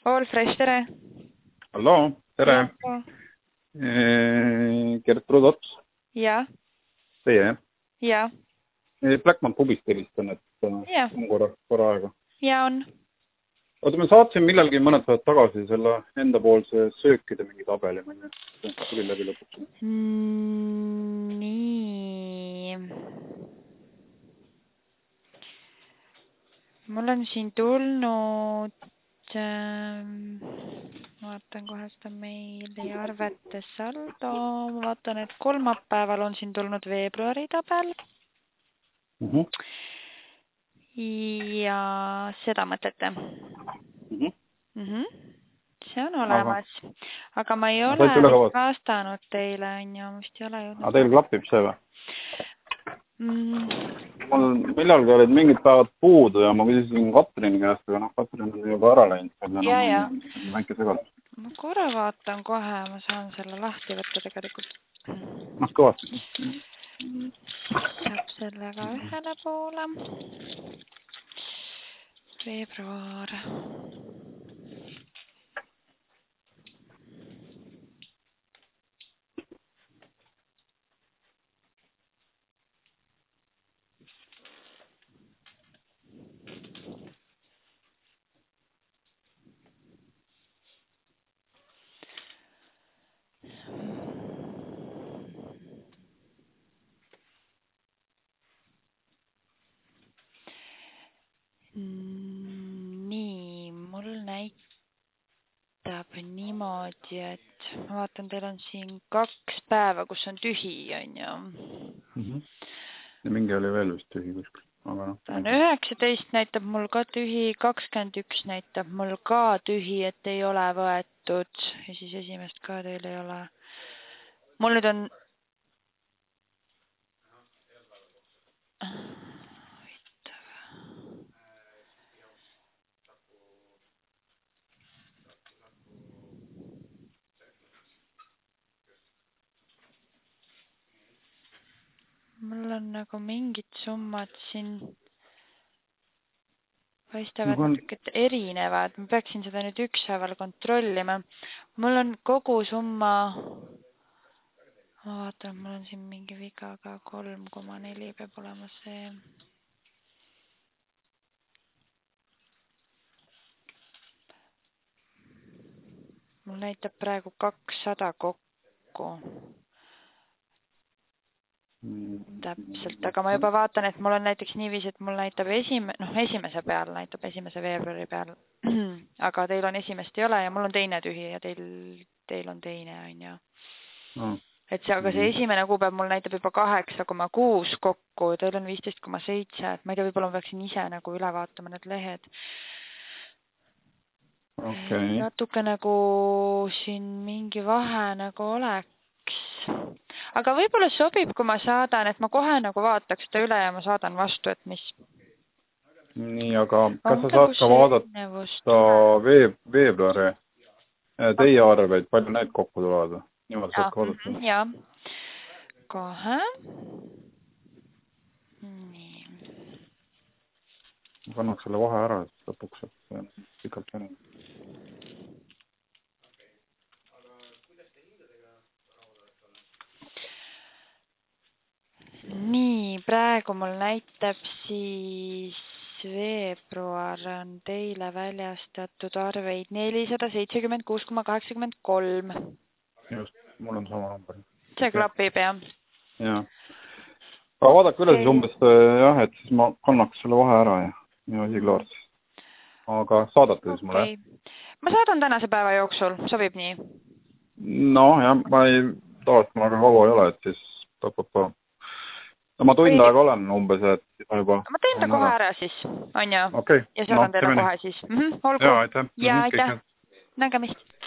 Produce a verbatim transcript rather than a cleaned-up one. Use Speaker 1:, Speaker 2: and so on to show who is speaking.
Speaker 1: All Fresh, tere!
Speaker 2: Hallo, tere!
Speaker 1: Ja.
Speaker 2: Gertrud Ots.
Speaker 1: Ja.
Speaker 2: Teie, jah?
Speaker 1: Ja.
Speaker 2: Blackman pubist helistan, et
Speaker 1: ja.
Speaker 2: on korra, korra aega.
Speaker 1: Ja, on.
Speaker 2: Oota, ma saatsin millalgi mõned päevad tagasi selle endapoolse söökide mingi tabeli, ma ei tea, tuli läbi lõpuks.
Speaker 1: Mm, nii. Mul on siin tulnud, ähm, vaatan kohe seda meili arvete saldo, ma vaatan, et kolmapäeval on siin tulnud veebruari tabel.
Speaker 2: Uh -huh.
Speaker 1: Ja seda mõtlete?
Speaker 2: Uh -huh.
Speaker 1: Uh -huh. See on olemas, aga, aga ma ei ole vist vastanud teile, on ju, vist ei ole jõudnud.
Speaker 2: Aga teil klapib see või?
Speaker 1: Mm.
Speaker 2: Mul millalgi olid mingid päevad puudu ja ma küsisin Katrini käest, aga noh, Katrin on juba ära läinud.
Speaker 1: Ja, ja.
Speaker 2: Väike segadus.
Speaker 1: Ma korra vaatan kohe, ma saan selle lahti võtta tegelikult.
Speaker 2: Noh, kõvasti.
Speaker 1: Saab sellega ühele poole. Veebruar. Nii, mul näitab niimoodi, et ma vaatan, teil on siin kaks päeva, kus on tühi, on ju.
Speaker 2: Mm -hmm. Ja mingi oli veel vist tühi kuskil. Aga no,
Speaker 1: ta on üheksateist näitab mul ka tühi, kakskümmend üks näitab mul ka tühi, et ei ole võetud ja siis esimest ka teil ei ole. Mul nüüd on mul on nagu mingid summad siin paistavad
Speaker 2: on...
Speaker 1: natuke erinevad. Ma peaksin seda nüüd ükshaaval kontrollima. Mul on kogu summa, ma vaatan, mul on siin mingi viga ka kolm koma neli peab olema see. Mul näitab praegu kakssada kokku. Täpselt, aga ma juba vaatan, et mul on näiteks niiviisi, et mul näitab esime, noh, esimese peal, näitab esimese veebruari peal, aga teil on esimest ei ole ja mul on teine tühi ja teil, teil on teine, on ju.
Speaker 2: No.
Speaker 1: Et see, aga see esimene kuupäev mul näitab juba kaheksa koma kuus kokku, teil on viisteist koma seitse, et ma ei tea, võib-olla ma peaksin ise nagu üle vaatama need lehed.
Speaker 2: Okay.
Speaker 1: Natuke nagu siin mingi vahe nagu oleks. Aga võib-olla sobib, kui ma saadan, et ma kohe nagu vaataks seda üle ja ma saadan vastu, et mis.
Speaker 2: Nii, aga kas sa saad ka vaadata veeb, veebruari teie arveid, palju need kokku tulevad? Niimoodi saad ka vaadata.
Speaker 1: Ja, kohe. Nii.
Speaker 2: Ma kannaks selle vahe ära, et lõpuks, et pikalt vene.
Speaker 1: Nii, praegu mul näitab siis veebruar on teile väljastatud arveid nelisada seitsekümmend kuus koma kaheksakümmend kolm.
Speaker 2: Just, mul on sama number.
Speaker 1: See klapib, jah?
Speaker 2: Jah. Aga vaadake üle siis umbes, jah, et siis ma kannaks selle vahe ära ja, ja asi klaar. Aga saadate siis mulle,
Speaker 1: jah? Ma saadan tänase päeva jooksul, sobib nii?
Speaker 2: No, jah, ma ei, tavaliselt ma väga kaua ei ole, et siis tõpapa. No ma tund aega olen umbes, et ma juba...
Speaker 1: Ma teen ta kohe ära siis, on ju?
Speaker 2: Okay.
Speaker 1: Ja saadan
Speaker 2: no,
Speaker 1: teile kohe siis. Mm -hmm, olgu.
Speaker 2: Jaa, aitäh.
Speaker 1: Ja, aitäh. Nägemist.